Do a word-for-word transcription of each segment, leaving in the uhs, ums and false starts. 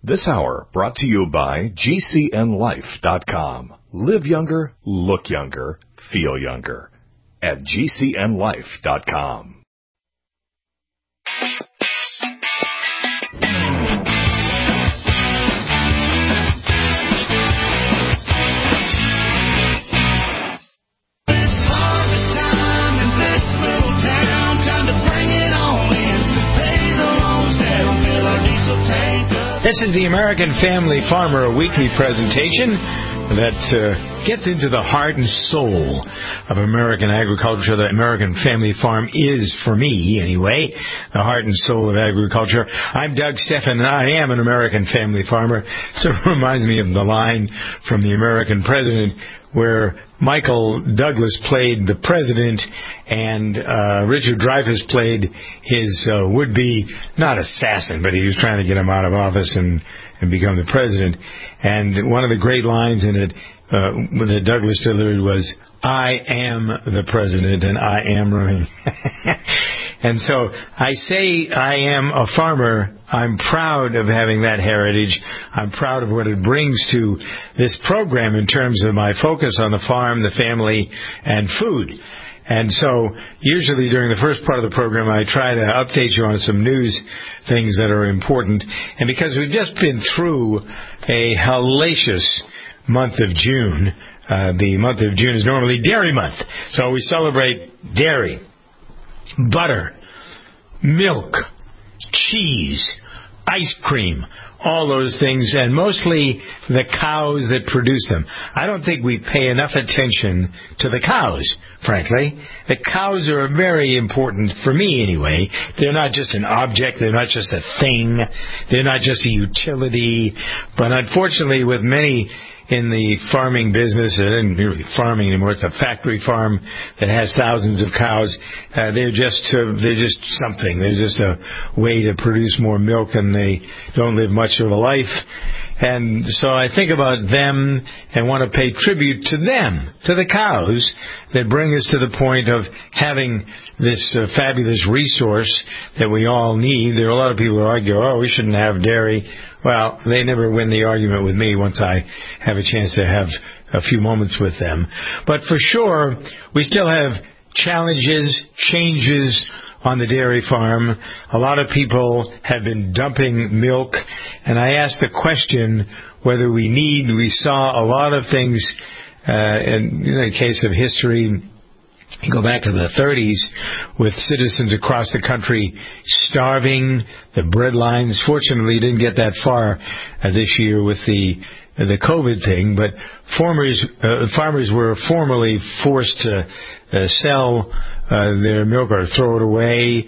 This hour brought to you by G C N life dot com. Live younger, look younger, feel younger at G C N life dot com. This is the American Family Farmer, a weekly presentation that uh, gets into the heart and soul of American agriculture. The American Family Farm is, for me anyway, the heart and soul of agriculture. I'm Doug Steffen, and I am an American Family Farmer. So it reminds me of the line from the American President where Michael Douglas played the president and uh, Richard Dreyfuss played his uh, would-be, not assassin, but he was trying to get him out of office and, and become the president. And one of the great lines in it uh, that Douglas delivered was, "I am the president and I am running." And so I say I am a farmer. I'm proud of having that heritage. I'm proud of what it brings to this program in terms of my focus on the farm, the family, and food. And so usually during the first part of the program, I try to update you on some news things that are important. And because we've just been through a hellacious month of June, uh, the month of June is normally Dairy Month. So we celebrate dairy, butter, milk, cheese, ice cream, all those things, and mostly the cows that produce them. I don't think we pay enough attention to the cows, frankly. The cows are very important, for me anyway. They're not just an object. They're not just a thing. They're not just a utility. But unfortunately, with many in the farming business, it isn't really farming anymore. It's a factory farm that has thousands of cows. Uh, they're just uh, they're just something. They're just a way to produce more milk, and they don't live much of a life. And so I think about them and want to pay tribute to them, to the cows that bring us to the point of having this uh, fabulous resource that we all need. There are a lot of people who argue, oh, we shouldn't have dairy. Well, they never win the argument with me once I have a chance to have a few moments with them. But for sure, we still have challenges, changes on the dairy farm. A lot of people have been dumping milk, and I asked the question whether we need, we saw a lot of things, uh, in, in the case of history, you go back to the thirties with citizens across the country starving, the bread lines. Fortunately, didn't get that far uh, this year with the the COVID thing, but farmers uh, farmers were formerly forced to uh, sell uh, their milk or throw it away.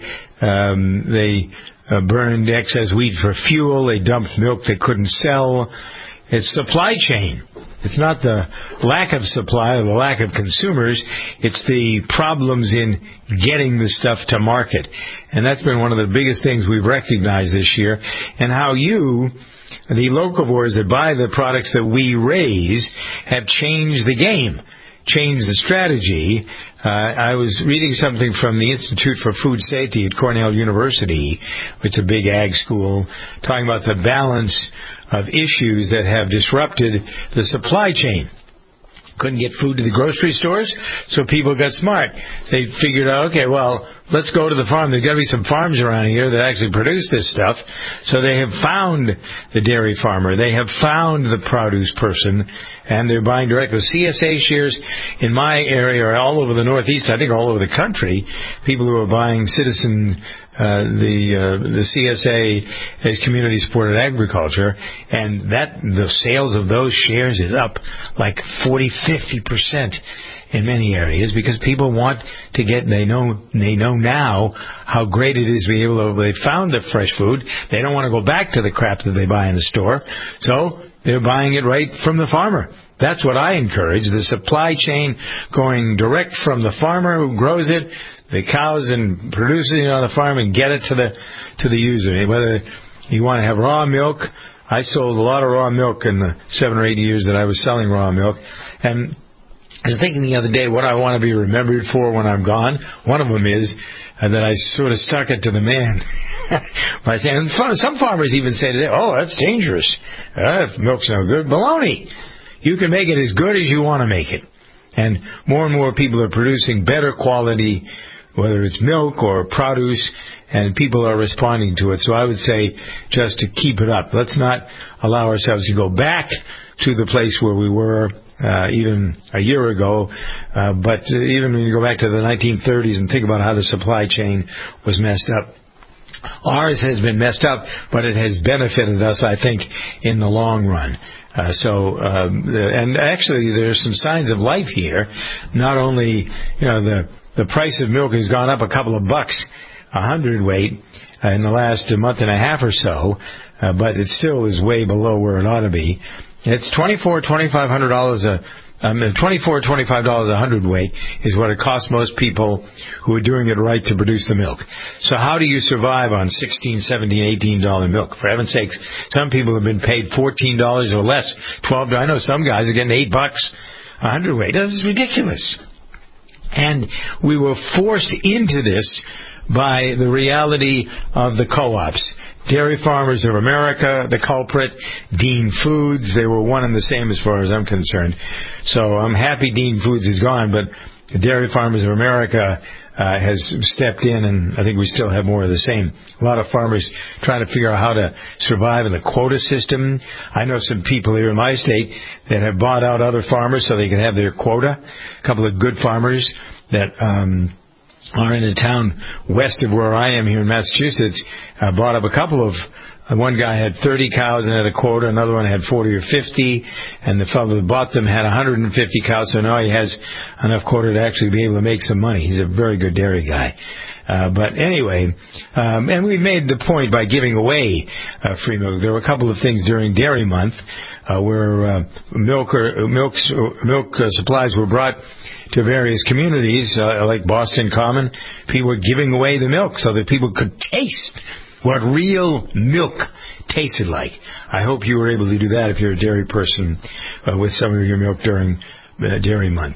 Um, they uh, burned excess wheat for fuel. They dumped milk they couldn't sell. It's supply chain. It's not the lack of supply or the lack of consumers. It's the problems in getting the stuff to market. And that's been one of the biggest things we've recognized this year. And how you, the locavores that buy the products that we raise, have changed the game, changed the strategy. Uh, I was reading something from the Institute for Food Safety at Cornell University, which is a big ag school, talking about the balance of issues that have disrupted the supply chain. Couldn't get food to the grocery stores, so people got smart. They figured out, okay, well, let's go to the farm. There's got to be some farms around here that actually produce this stuff. So they have found the dairy farmer. They have found the produce person, and they're buying direct. The C S A shares in my area are all over the Northeast, I think all over the country. People who are buying Citizen Uh, the uh, the C S A is community supported agriculture, and that the sales of those shares is up like forty, fifty percent in many areas because people want to get, they know they know now how great it is to be able to, they found the fresh food. They don't want to go back to the crap that they buy in the store, so they're buying it right from the farmer. That's what I encourage, the supply chain going direct from the farmer who grows it, the cows, and producing it on the farm and get it to the to the user. Whether you want to have raw milk, I sold a lot of raw milk in the seven or eight years that I was selling raw milk. And I was thinking the other day what I want to be remembered for when I'm gone. One of them is uh, that I sort of stuck it to the man by saying, and some farmers even say today, oh, that's dangerous. Uh, if milk's no good, baloney. You can make it as good as you want to make it. And more and more people are producing better quality, whether it's milk or produce, and people are responding to it. So I would say just to keep it up. Let's not allow ourselves to go back to the place where we were uh, even a year ago. Uh, but even when you go back to the nineteen thirties and think about how the supply chain was messed up, ours has been messed up, but it has benefited us, I think, in the long run. Uh, so, um, and actually, there's some signs of life here. Not only, you know, the the price of milk has gone up a couple of bucks a hundredweight uh, in the last month and a half or so, uh, but it still is way below where it ought to be. It's twenty-four, twenty-five hundred dollars a Um, twenty-four, twenty-five dollars a hundredweight is what it costs most people who are doing it right to produce the milk. So how do you survive on sixteen, seventeen, eighteen dollars milk? For heaven's sakes, some people have been paid fourteen dollars or less, twelve dollars. I know some guys are getting eight bucks a hundredweight. That's ridiculous. And we were forced into this by the reality of the co-ops. Dairy Farmers of America, the culprit, Dean Foods, they were one and the same as far as I'm concerned. So I'm happy Dean Foods is gone, but the Dairy Farmers of America uh, has stepped in, and I think we still have more of the same. A lot of farmers trying to figure out how to survive in the quota system. I know some people here in my state that have bought out other farmers so they can have their quota. A couple of good farmers that um are in a town west of where I am here in Massachusetts, uh, brought up a couple of, uh, one guy had thirty cows and had a quota, another one had forty or fifty, and the fellow that bought them had one hundred fifty cows, so now he has enough quota to actually be able to make some money. He's a very good dairy guy. Uh, but anyway, um, and we made the point by giving away uh, free milk. There were a couple of things during Dairy Month uh, where uh, milk or, milk, milk uh, supplies were brought to various communities, uh, like Boston Common. People were giving away the milk so that people could taste what real milk tasted like. I hope you were able to do that if you're a dairy person uh, with some of your milk during uh, Dairy Month.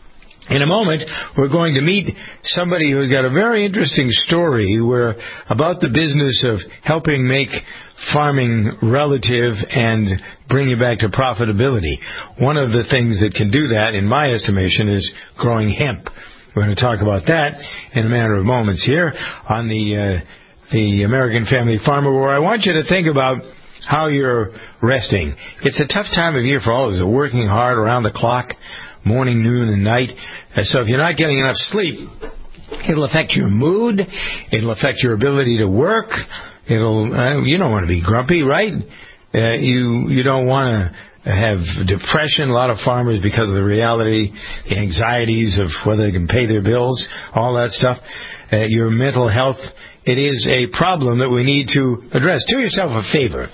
In a moment, we're going to meet somebody who's got a very interesting story where about the business of helping make farming relative and bring you back to profitability. One of the things that can do that, in my estimation, is growing hemp. We're going to talk about that in a matter of moments here on the uh, the American Family Farmer, where I want you to think about how you're resting. It's a tough time of year for all of us. We're working hard around the clock, morning, noon, and night. And so if you're not getting enough sleep, it'll affect your mood. It'll affect your ability to work. It'll uh, you don't want to be grumpy, right? Uh, you you don't want to have depression. A lot of farmers, because of the reality, the anxieties of whether they can pay their bills, all that stuff. Uh, your mental health, it is a problem that we need to address. Do yourself a favor.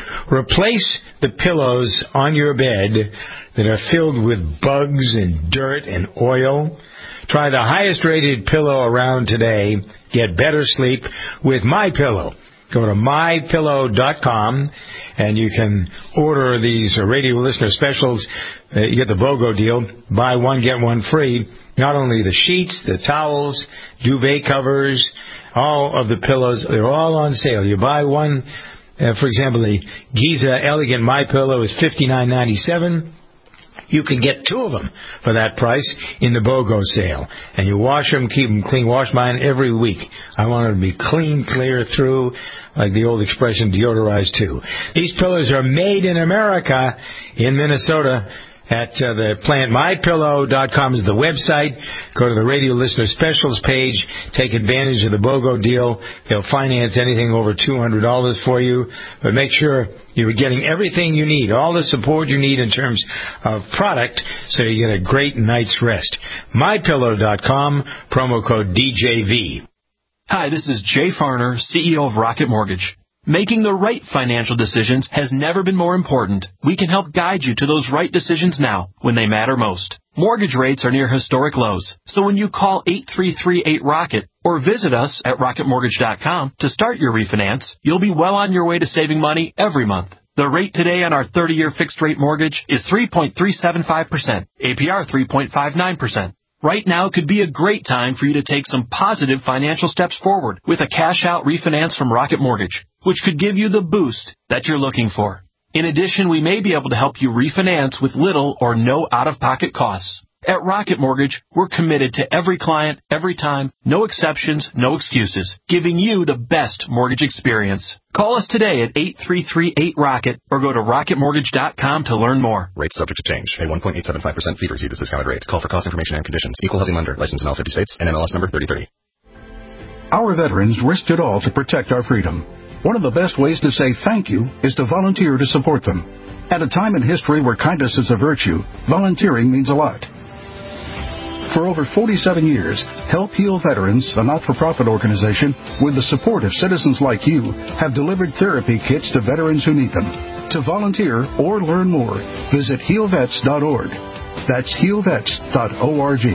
Replace the pillows on your bed that are filled with bugs and dirt and oil. Try the highest rated pillow around today. Get better sleep with MyPillow. Go to my pillow dot com and you can order these radio listener specials. Uh, you get the BOGO deal. Buy one, get one free. Not only the sheets, the towels, duvet covers, all of the pillows, they're all on sale. You buy one, uh, for example, the Giza Elegant MyPillow is fifty-nine ninety-seven. You can get two of them for that price in the BOGO sale. And you wash them, keep them clean. Wash mine every week. I want them to be clean, clear through, like the old expression, deodorized too. These pillows are made in America, in Minnesota, at uh, the plant. my pillow dot com is the website. Go to the radio listener specials page. Take advantage of the BOGO deal. They'll finance anything over two hundred dollars for you. But make sure you're getting everything you need, all the support you need in terms of product, so you get a great night's rest. my pillow dot com, promo code D J V. Hi, this is Jay Farner, C E O of Rocket Mortgage. Making the right financial decisions has never been more important. We can help guide you to those right decisions now, when they matter most. Mortgage rates are near historic lows, so when you call eight three three eight ROCKET or visit us at rocket mortgage dot com to start your refinance, you'll be well on your way to saving money every month. The rate today on our thirty-year fixed-rate mortgage is three point three seven five percent, A P R three point five nine percent. Right now could be a great time for you to take some positive financial steps forward with a cash-out refinance from Rocket Mortgage, which could give you the boost that you're looking for. In addition, we may be able to help you refinance with little or no out-of-pocket costs. At Rocket Mortgage, we're committed to every client, every time, no exceptions, no excuses, giving you the best mortgage experience. Call us today at eight three three eight ROCKET or go to rocket mortgage dot com to learn more. Rates subject to change. Pay one point eight seven five percent fee to receive this discounted rate. Call for cost information and conditions. Equal housing lender. License in all fifty states. N M L S number thirty thirty. Our veterans risked it all to protect our freedom. One of the best ways to say thank you is to volunteer to support them. At a time in history where kindness is a virtue, volunteering means a lot. For over forty-seven years, Help Heal Veterans, a not-for-profit organization, with the support of citizens like you, have delivered therapy kits to veterans who need them. To volunteer or learn more, visit heal vets dot org. That's heal vets dot org.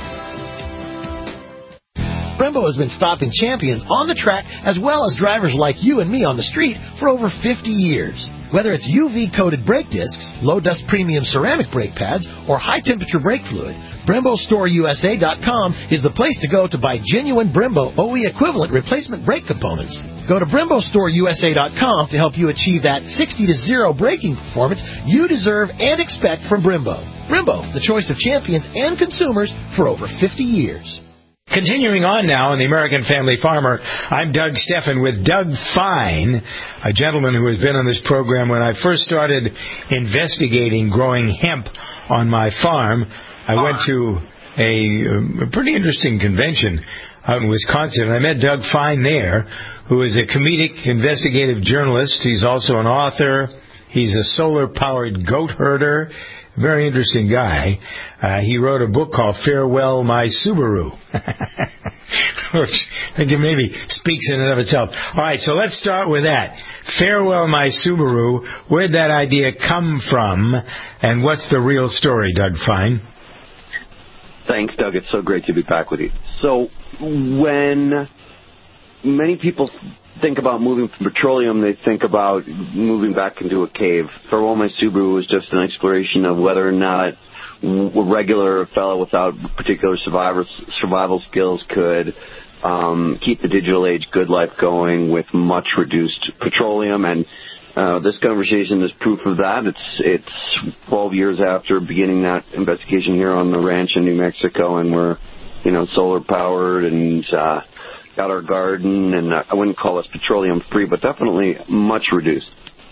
Brembo has been stopping champions on the track as well as drivers like you and me on the street for over fifty years. Whether it's U V-coated brake discs, low-dust premium ceramic brake pads, or high-temperature brake fluid, Brembo Store U S A dot com is the place to go to buy genuine Brembo O E equivalent replacement brake components. Go to Brembo Store U S A dot com to help you achieve that sixty to zero braking performance you deserve and expect from Brembo. Brembo, the choice of champions and consumers for over fifty years. Continuing on now on the American Family Farmer, I'm Doug Steffen with Doug Fine, a gentleman who has been on this program when I first started investigating growing hemp on my farm. I went to a, a pretty interesting convention out in Wisconsin, and I met Doug Fine there, who is a comedic investigative journalist. He's also an author. He's a solar-powered goat herder. Very interesting guy. Uh, he wrote a book called Farewell, My Subaru, which I think it maybe speaks in and of itself. All right, so let's start with that. Farewell, My Subaru. Where'd that idea come from, and what's the real story, Doug Fine? Thanks, Doug. It's so great to be back with you. So when many people think about moving from petroleum, they think about moving back into a cave. Farewell, My Subaru was just an exploration of whether or not a regular fellow without particular survival, survival skills could um, keep the digital age good life going with much reduced petroleum. And uh, this conversation is proof of that. It's it's twelve years after beginning that investigation here on the ranch in New Mexico, and we're, you know, solar powered and uh, got our garden, and I wouldn't call us petroleum free, but definitely much reduced.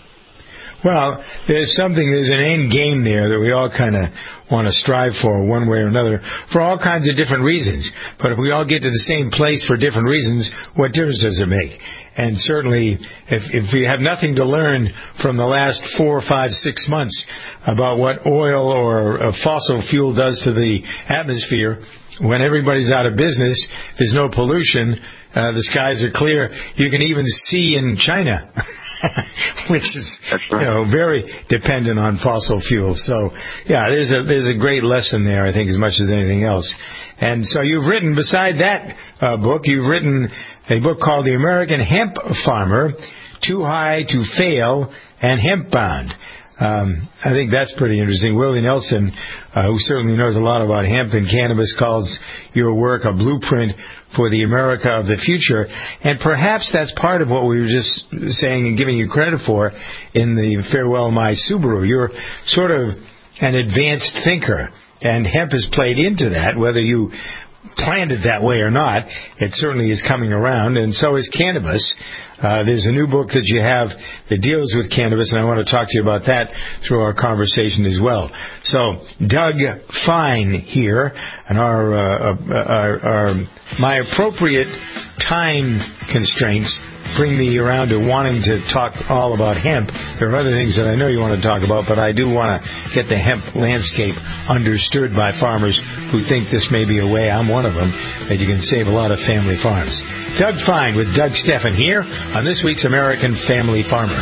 Well, there's something, there's an end game there that we all kind of want to strive for one way or another for all kinds of different reasons. But if we all get to the same place for different reasons, what difference does it make? And certainly, if, if we have nothing to learn from the last four, five, six months about what oil or a fossil fuel does to the atmosphere, when everybody's out of business, there's no pollution, uh, the skies are clear, you can even see in China. Which is, right. you know, very dependent on fossil fuels. So, yeah, there's a there's a great lesson there, I think, as much as anything else. And so you've written, beside that uh, book, you've written a book called The American Hemp Farmer, Too High to Fail and Hemp Bound. Um, I think that's pretty interesting. Willie Nelson, uh, who certainly knows a lot about hemp and cannabis, calls your work a blueprint for the America of the future. And perhaps that's part of what we were just saying and giving you credit for in the Farewell, My Subaru. You're sort of an advanced thinker, and hemp has played into that, whether you planned it that way or not. It certainly is coming around, and so is cannabis. Uh, there's a new book that you have that deals with cannabis, and I want to talk to you about that through our conversation as well. So, Doug Fine here, and our, uh, our, our my appropriate time constraints bring me around to wanting to talk all about hemp. There are other things that I know you want to talk about, but I do want to get the hemp landscape understood by farmers who think this may be a way, I'm one of them, that you can save a lot of family farms. Doug Fine with Doug Steffen here on this week's American Family Farmer.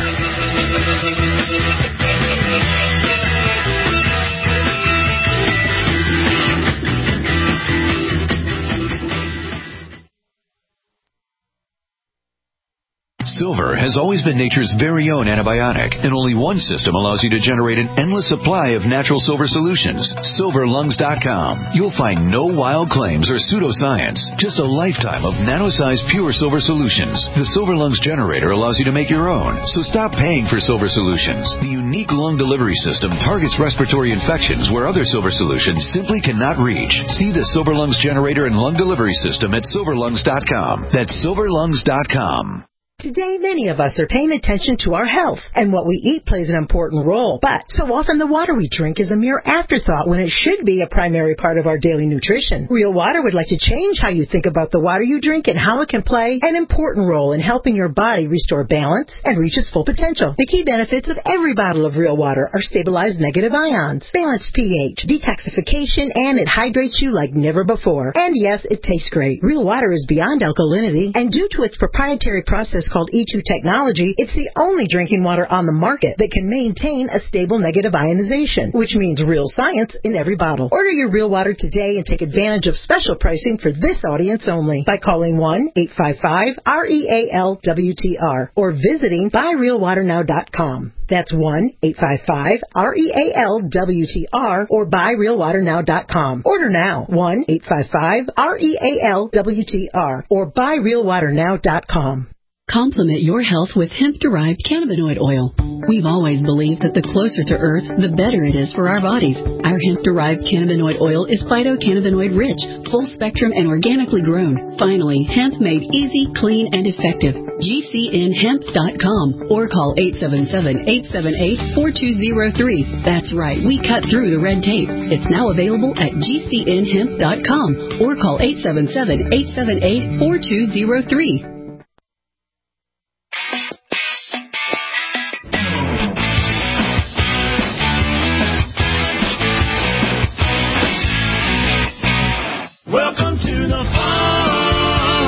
Silver has always been nature's very own antibiotic, and only one system allows you to generate an endless supply of natural silver solutions. silver lungs dot com. You'll find no wild claims or pseudoscience, just a lifetime of nano-sized pure silver solutions. The Silver Lungs generator allows you to make your own, so stop paying for silver solutions. The unique lung delivery system targets respiratory infections where other silver solutions simply cannot reach. See the Silver Lungs generator and lung delivery system at silver lungs dot com. That's silver lungs dot com. Today, many of us are paying attention to our health, and what we eat plays an important role. But so often the water we drink is a mere afterthought when it should be a primary part of our daily nutrition. Real Water would like to change how you think about the water you drink and how it can play an important role in helping your body restore balance and reach its full potential. The key benefits of every bottle of Real Water are stabilized negative ions, balanced pH, detoxification, and it hydrates you like never before. And yes, it tastes great. Real Water is beyond alkalinity, and due to its proprietary process called E two technology, it's the only drinking water on the market that can maintain a stable negative ionization, which means real science in every bottle. Order your Real Water today and take advantage of special pricing for this audience only by calling one eight five five R E A L W T R or visiting buy real water now dot com. That's one eight five five R E A L W T R or buy real water now dot com. Order now, one eight five five R E A L W T R or buy real water now dot com. Complement your health with hemp-derived cannabinoid oil. We've always believed that the closer to Earth, the better it is for our bodies. Our hemp-derived cannabinoid oil is phytocannabinoid-rich, full-spectrum, and organically grown. Finally, hemp made easy, clean, and effective. G C N hemp dot com or call eight seven seven, eight seven eight, four two zero three. That's right, we cut through the red tape. It's now available at G C N hemp dot com or call eight seven seven, eight seven eight, four two zero three. Welcome to the farm,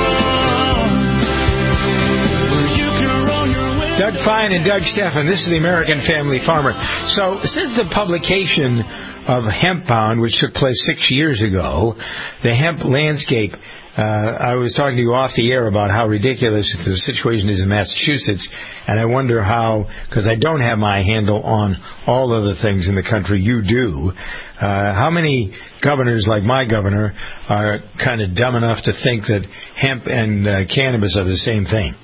where you can roll your way. Doug Fine and Doug Stephan, this is the American Family Farmer. So since the publication of Hempbound, which took place six years ago, the hemp landscape, uh, I was talking to you off the air about how ridiculous the situation is in Massachusetts, and I wonder how, because I don't have my handle on all of the things in the country, you do, uh, how many governors like my governor are kind of dumb enough to think that hemp and uh, cannabis are the same thing?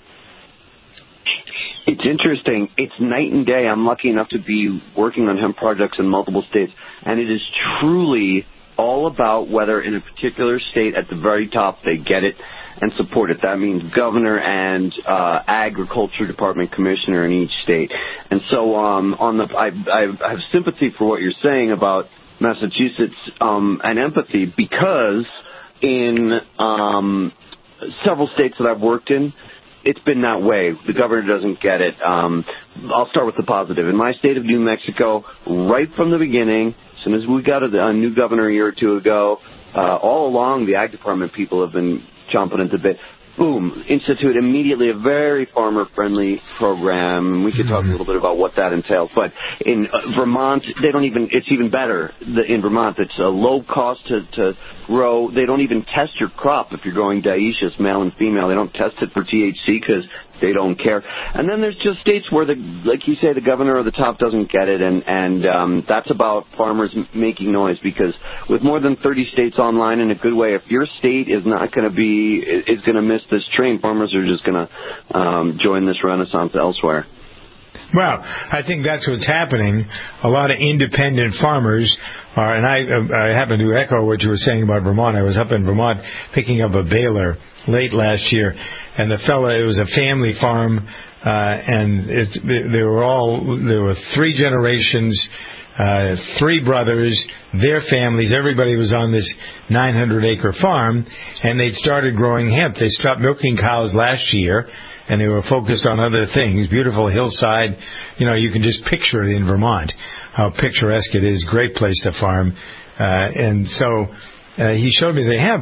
It's interesting. It's night and day. I'm lucky enough to be working on hemp projects in multiple states, and it is truly all about whether in a particular state at the very top they get it and support it. That means governor and uh, agriculture department commissioner in each state. And so um, on the, I, I have sympathy for what you're saying about Massachusetts um, and empathy, because in um, several states that I've worked in, it's been that way. The governor doesn't get it. Um, I'll start with the positive. In my state of New Mexico, right from the beginning, as soon as we got a, a new governor a year or two ago, uh, all along the ag department people have been chomping at the bit. Boom, institute immediately a very farmer-friendly program. We could talk a little bit about what that entails. But in uh, Vermont, they don't even, it's even better. The, in Vermont, it's a low cost to, to grow. They don't even test your crop if you're growing dioecious, male and female. They don't test it for T H C because they don't care. And then there's just states where, the, like you say, the governor or the top doesn't get it, and, and um, that's about farmers m- making noise, because with more than thirty states online in a good way, if your state is not going to be, is going to miss this train, farmers are just going to um, join this renaissance elsewhere. Well, I think that's what's happening. A lot of independent farmers are, and I, I happen to echo what you were saying about Vermont. I was up in Vermont picking up a baler late last year, and the fella, it was a family farm, uh, and it's, they were all, there were three generations, uh, three brothers, their families, everybody was on this nine hundred acre farm, and they'd started growing hemp. They stopped milking cows last year, and they were focused on other things. Beautiful hillside. You know, you can just picture it in Vermont, how picturesque it is. Great place to farm. Uh, and so uh, he showed me the hemp.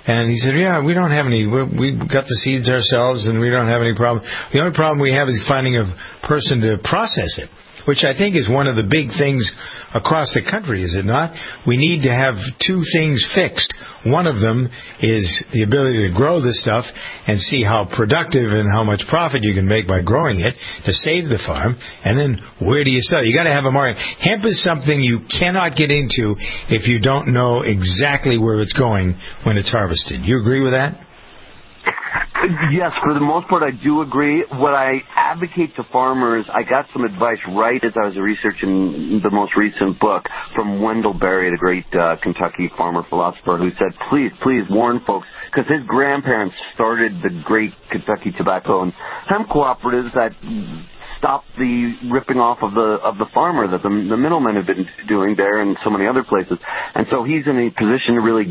And he said, yeah, we don't have any, we we got the seeds ourselves and we don't have any problem. The only problem we have is finding a person to process it, which I think is one of the big things across the country, is it not? We need to have two things fixed. One of them is the ability to grow this stuff and see how productive and how much profit you can make by growing it to save the farm. And then where do you sell? You got to have a market. Hemp is something you cannot get into if you don't know exactly where it's going when it's harvested. You agree with that? Yes, for the most part, I do agree. What I advocate to farmers, I got some advice right as I was researching the most recent book from Wendell Berry, the great uh, Kentucky farmer philosopher, who said, please, please warn folks, because his grandparents started the great Kentucky tobacco and hemp cooperatives that stop the ripping off of the of the farmer that the, the middlemen have been doing there and so many other places. And so he's in a position to really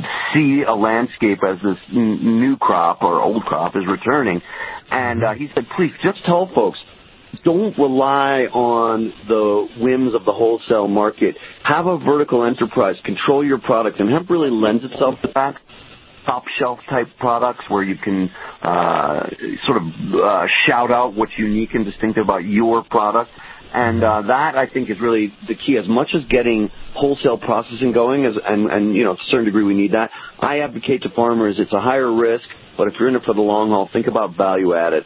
see a landscape as this n- new crop or old crop is returning. And uh, he said, please, just tell folks, don't rely on the whims of the wholesale market. Have a vertical enterprise. Control your product. And hemp really lends itself to that. Top shelf type products where you can uh, sort of uh, shout out what's unique and distinctive about your product. And uh, that, I think, is really the key. As much as getting wholesale processing going, as, and, and, you know, to a certain degree we need that, I advocate to farmers it's a higher risk, but if you're in it for the long haul, think about value added.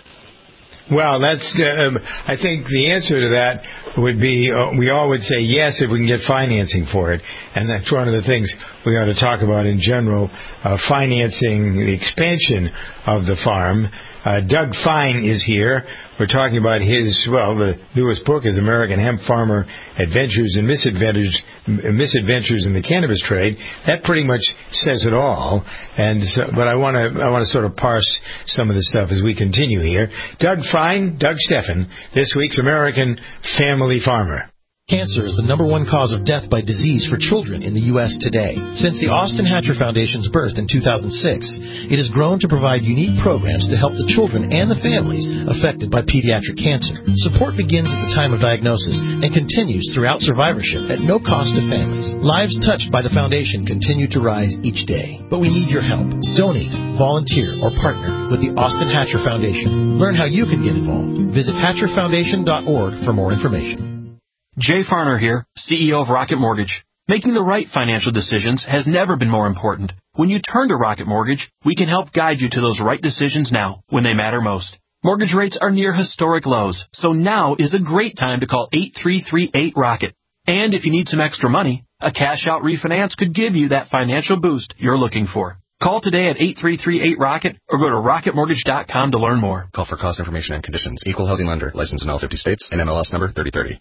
Well, that's. Uh, I think the answer to that would be uh, we all would say yes if we can get financing for it, and that's one of the things we ought to talk about in general, uh, financing the expansion of the farm. Uh, Doug Fine is here. We're talking about his, well, the newest book is American Hemp Farmer Adventures and Misadventures, Misadventures in the Cannabis Trade. That pretty much says it all. And so, but I want to I want to sort of parse some of the stuff as we continue here. Doug Fine, Doug Steffen, this week's American Family Farmer. Cancer is the number one cause of death by disease for children in the U S today. Since the Austin Hatcher Foundation's birth in two thousand six, it has grown to provide unique programs to help the children and the families affected by pediatric cancer. Support begins at the time of diagnosis and continues throughout survivorship at no cost to families. Lives touched by the foundation continue to rise each day. But we need your help. Donate, volunteer, or partner with the Austin Hatcher Foundation. Learn how you can get involved. Visit hatcher foundation dot org for more information. Jay Farner here, C E O of Rocket Mortgage. Making the right financial decisions has never been more important. When you turn to Rocket Mortgage, we can help guide you to those right decisions now, when they matter most. Mortgage rates are near historic lows, so now is a great time to call eight three three eight ROCKET. And if you need some extra money, a cash-out refinance could give you that financial boost you're looking for. Call today at eight three three eight ROCKET or go to rocket mortgage dot com to learn more. Call for cost information and conditions. Equal housing lender. Licensed in all fifty states. N M L S number thirty thirty.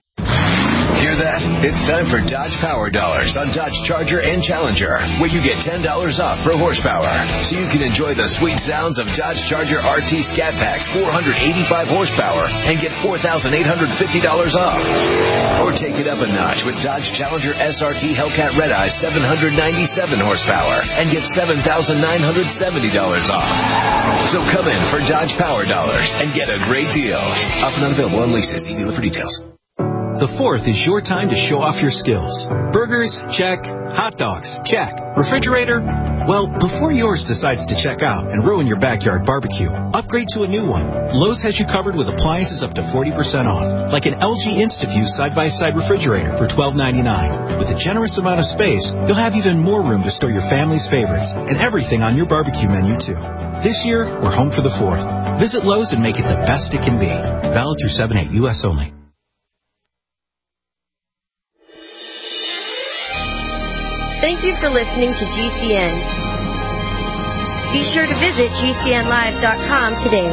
Hear that? It's time for Dodge Power Dollars on Dodge Charger and Challenger, where you get ten dollars off per horsepower. So you can enjoy the sweet sounds of Dodge Charger R T Scat Pack's four hundred eighty-five horsepower and get four thousand eight hundred fifty dollars off. Or take it up a notch with Dodge Challenger S R T Hellcat Red Eye seven hundred ninety-seven horsepower and get seven thousand nine hundred seventy dollars off. So come in for Dodge Power Dollars and get a great deal. Offer not available on leases. See dealer for details. The fourth is your time to show off your skills. Burgers? Check. Hot dogs? Check. Refrigerator? Well, before yours decides to check out and ruin your backyard barbecue, upgrade to a new one. Lowe's has you covered with appliances up to forty percent off, like an L G InstaView side-by-side refrigerator for twelve ninety-nine. With a generous amount of space, you'll have even more room to store your family's favorites and everything on your barbecue menu, too. This year, we're home for the fourth. Visit Lowe's and make it the best it can be. Valid through seven eight U S only. Thank you for listening to G C N. Be sure to visit G C N live dot com today.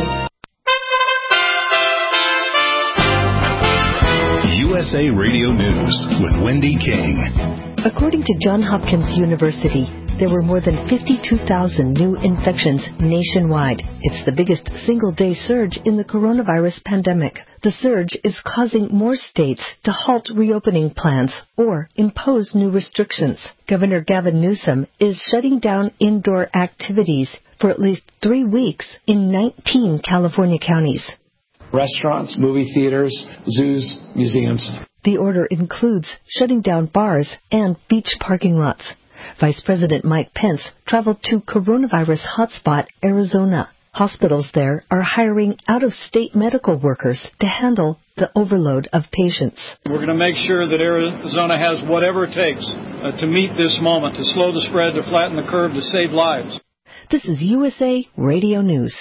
U S A Radio News with Wendy King. According to Johns Hopkins University, there were more than fifty-two thousand new infections nationwide. It's the biggest single-day surge in the coronavirus pandemic. The surge is causing more states to halt reopening plans or impose new restrictions. Governor Gavin Newsom is shutting down indoor activities for at least three weeks in nineteen California counties. Restaurants, movie theaters, zoos, museums. The order includes shutting down bars and beach parking lots. Vice President Mike Pence traveled to coronavirus hotspot Arizona. Hospitals there are hiring out-of-state medical workers to handle the overload of patients. We're going to make sure that Arizona has whatever it takes uh, to meet this moment, to slow the spread, to flatten the curve, to save lives. This is U S A Radio News.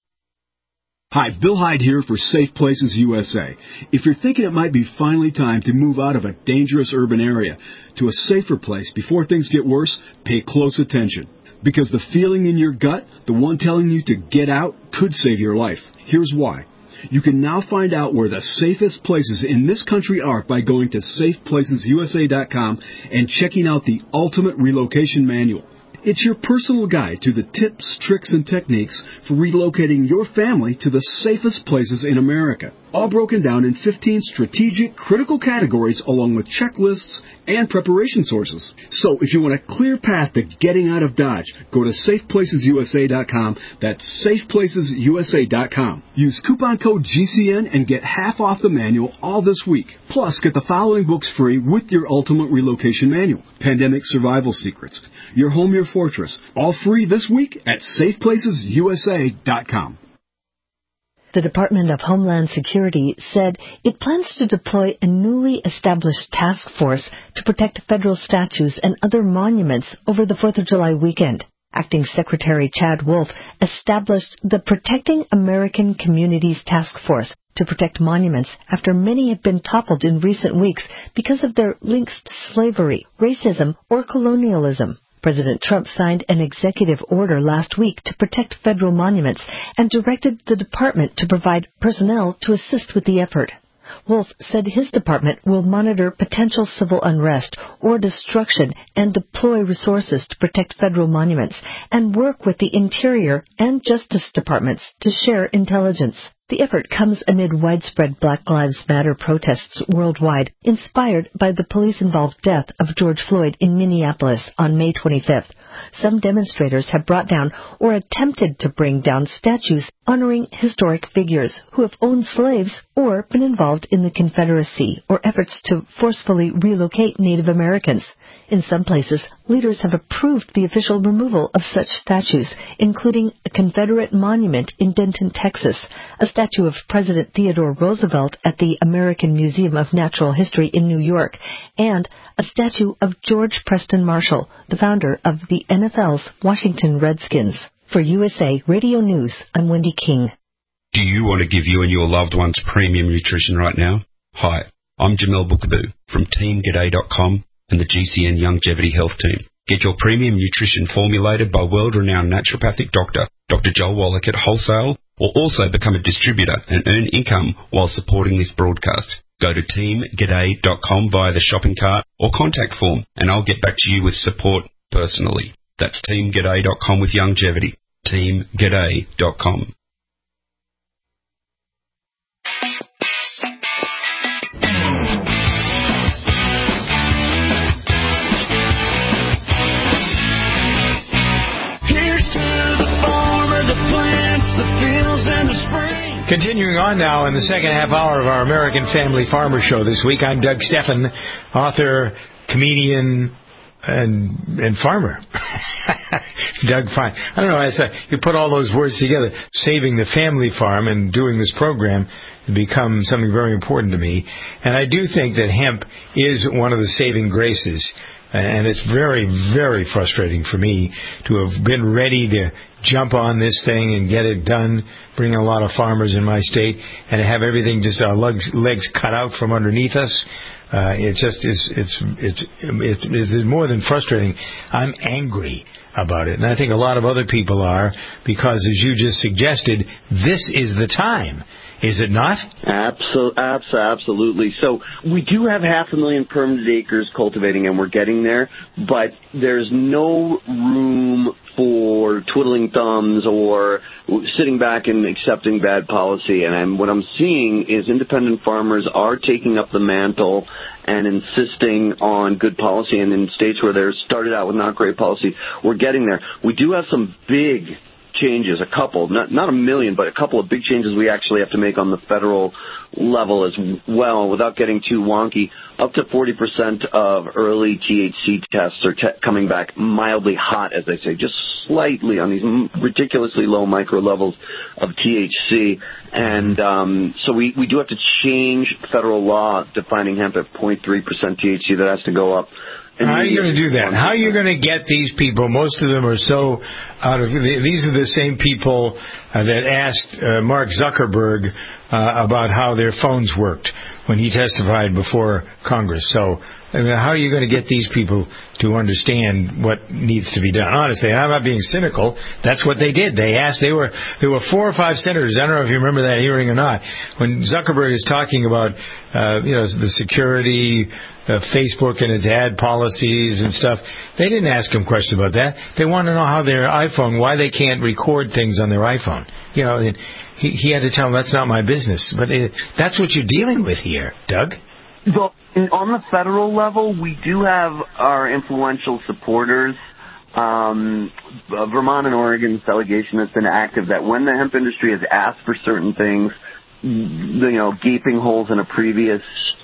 Hi, Bill Hyde here for Safe Places U S A. If you're thinking it might be finally time to move out of a dangerous urban area to a safer place before things get worse, pay close attention. Because the feeling in your gut, the one telling you to get out, could save your life. Here's why. You can now find out where the safest places in this country are by going to safe places U S A dot com and checking out the Ultimate Relocation Manual. It's your personal guide to the tips, tricks, and techniques for relocating your family to the safest places in America. All broken down in fifteen strategic, critical categories along with checklists and preparation sources. So if you want a clear path to getting out of Dodge, go to safe places U S A dot com. That's safe places U S A dot com. Use coupon code G C N and get half off the manual all this week. Plus, get the following books free with your Ultimate Relocation Manual. Pandemic Survival Secrets, Your Home, Your Fortress. All free this week at safe places U S A dot com. The Department of Homeland Security said it plans to deploy a newly established task force to protect federal statues and other monuments over the fourth of July weekend. Acting Secretary Chad Wolf established the Protecting American Communities Task Force to protect monuments after many have been toppled in recent weeks because of their links to slavery, racism, or colonialism. President Trump signed an executive order last week to protect federal monuments and directed the department to provide personnel to assist with the effort. Wolf said his department will monitor potential civil unrest or destruction and deploy resources to protect federal monuments and work with the Interior and Justice Departments to share intelligence. The effort comes amid widespread Black Lives Matter protests worldwide, inspired by the police-involved death of George Floyd in Minneapolis on May twenty-fifth. Some demonstrators have brought down or attempted to bring down statues honoring historic figures who have owned slaves or been involved in the Confederacy or efforts to forcefully relocate Native Americans. In some places, leaders have approved the official removal of such statues, including a Confederate monument in Denton, Texas, a statue of President Theodore Roosevelt at the American Museum of Natural History in New York, and a statue of George Preston Marshall, the founder of the N F L's Washington Redskins. For U S A Radio News, I'm Wendy King. Do you want to give you and your loved ones premium nutrition right now? Hi, I'm Jamel Bookaboo from Team G'day dot com and the G C N Longevity Health Team. Get your premium nutrition formulated by world-renowned naturopathic doctor, Doctor Joel Wallach at wholesale, or also become a distributor and earn income while supporting this broadcast. Go to Team G'day dot com via the shopping cart or contact form, and I'll get back to you with support personally. That's Team G'day dot com with longevity. Team G'day dot com. Continuing on now in the second half hour of our American Family Farmer Show this week, I'm Doug Steffen, author, comedian, and and farmer. Doug Fine. I don't know, I said, you put all those words together, saving the family farm and doing this program become something very important to me. And I do think that hemp is one of the saving graces. And it's very, very frustrating for me to have been ready to jump on this thing and get it done, bring a lot of farmers in my state, and have everything just our legs, legs cut out from underneath us. Uh, it just is, it's, it's, it's, it's more than frustrating. I'm angry about it. And I think a lot of other people are, because as you just suggested, this is the time. Is it not? Absolutely, absolutely. So we do have half a million permanent acres cultivating, and we're getting there, but there's no room for twiddling thumbs or sitting back and accepting bad policy. And I'm, what I'm seeing is independent farmers are taking up the mantle and insisting on good policy. And in states where they're started out with not great policy, we're getting there. We do have some big changes, a couple, not not a million, but a couple of big changes we actually have to make on the federal level as well, without getting too wonky. Up to forty percent of early T H C tests are te- coming back mildly hot, as they say, just slightly on these ridiculously low micro levels of T H C. And um, so we, we do have to change federal law defining hemp at zero point three percent T H C. That has to go up. How are you going to do that? How are you going to get these people? Most of them are so out of. These are the same people uh, that asked uh, Mark Zuckerberg uh, about how their phones worked when he testified before Congress. So, I mean, how are you going to get these people to understand what needs to be done? Honestly, I'm not being cynical. That's what they did. They asked. They were there were four or five senators. I don't know if you remember that hearing or not. When Zuckerberg is talking about uh, you know the security, uh, Facebook and its ad policies and stuff, they didn't ask him questions about that. They want to know how their iPhone, why they can't record things on their iPhone. You know, and he, he had to tell them that's not my business. But it, that's what you're dealing with here, Doug. So, on the federal level, we do have our influential supporters. Um, Vermont and Oregon's delegation has been active that when the hemp industry has asked for certain things, you know, gaping holes in a previous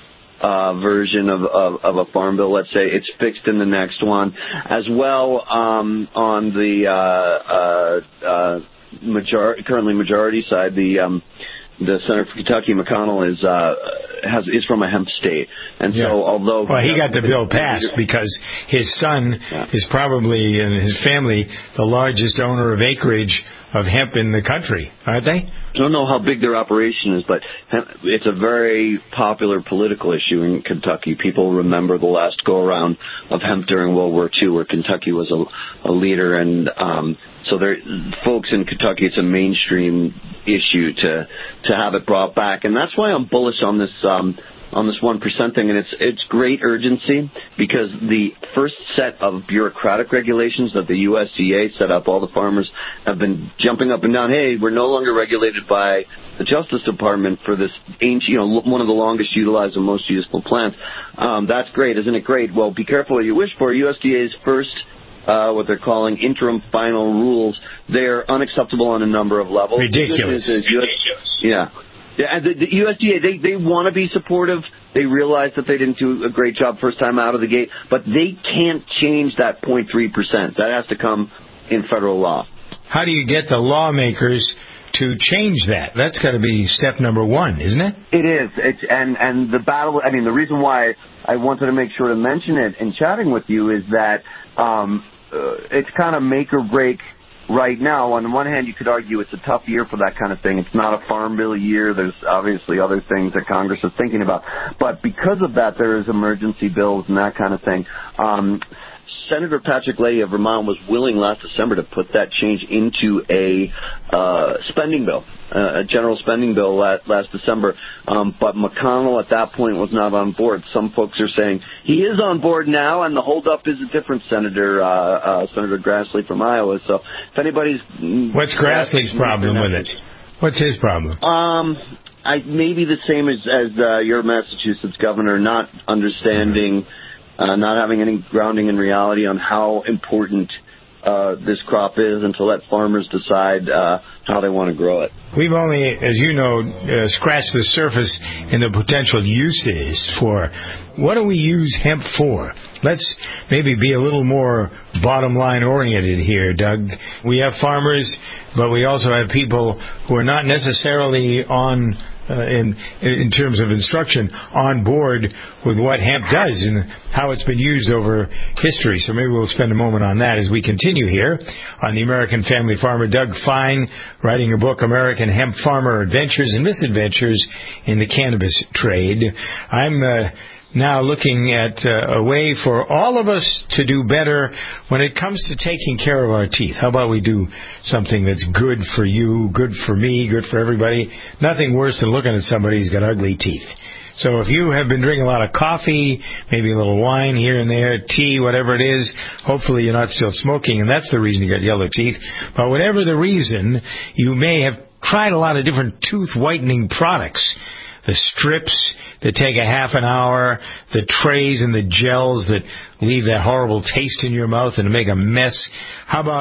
uh, version of, of, of a farm bill, let's say, it's fixed in the next one. As well, um, on the uh, uh, uh, major- currently majority side, the um, the Senator for Kentucky, McConnell, is uh, has is from a hemp state, and yeah. so although well, he got the bill passed because his son yeah. is probably and his family the largest owner of acreage of hemp in the country, aren't they? I don't know how big their operation is, but it's a very popular political issue in Kentucky. People remember the last go-around of hemp during World War Two, where Kentucky was a, a leader, and um, so there, folks in Kentucky, it's a mainstream issue to to have it brought back, and that's why I'm bullish on this um, on this one percent thing, and it's it's great urgency because the first set of bureaucratic regulations that the U S D A set up, all the farmers have been jumping up and down. Hey, we're no longer regulated by the Justice Department for this ancient, you know, one of the longest utilized and most useful plants. Um, that's great, isn't it great? Well, be careful what you wish for. U S D A's first Uh, what they're calling interim final rules, they're unacceptable on a number of levels. Ridiculous. Is, is U S, yeah. Yeah, and the, the U S D A, they, they want to be supportive. They realize that they didn't do a great job first time out of the gate, but they can't change that zero point three percent. That has to come in federal law. How do you get the lawmakers to change that? That's got to be step number one, isn't it? It is. It's, and, and the battle, I mean, the reason why I wanted to make sure to mention it in chatting with you is that um, uh, it's kind of make or break right now. On the one hand, you could argue it's a tough year for that kind of thing. It's not a farm bill year. There's obviously other things that Congress is thinking about. But because of that, there is emergency bills and that kind of thing. Um, Senator Patrick Leahy of Vermont was willing last December to put that change into a uh, spending bill, uh, a general spending bill last, last December. Um, but McConnell at that point was not on board. Some folks are saying he is on board now, and the holdup is a different senator, uh, uh, Senator Grassley from Iowa. So if anybody's... What's Grassley's problem with it? What's his problem? Um, I maybe the same as, as uh, your Massachusetts governor, not understanding... Mm-hmm. Uh, not having any grounding in reality on how important uh, this crop is and to let farmers decide uh, how they want to grow it. We've only, as you know, uh, scratched the surface in the potential uses for what do we use hemp for? Let's maybe be a little more bottom line oriented here, Doug. We have farmers, but we also have people who are not necessarily on Uh, in in terms of instruction, on board with what hemp does and how it's been used over history. So maybe we'll spend a moment on that as we continue here on the American Family Farmer. Doug Fine, writing a book, American Hemp Farmer Adventures and Misadventures in the Cannabis Trade. I'm uh, now looking at uh, a way for all of us to do better when it comes to taking care of our teeth. How about we do something that's good for you, good for me, good for everybody? Nothing worse than looking at somebody who's got ugly teeth. So if you have been drinking a lot of coffee, maybe a little wine here and there, tea, whatever it is, hopefully you're not still smoking, and that's the reason you got yellow teeth. But whatever the reason, you may have tried a lot of different tooth whitening products. The strips that take a half an hour, the trays and the gels that leave that horrible taste in your mouth and make a mess. How about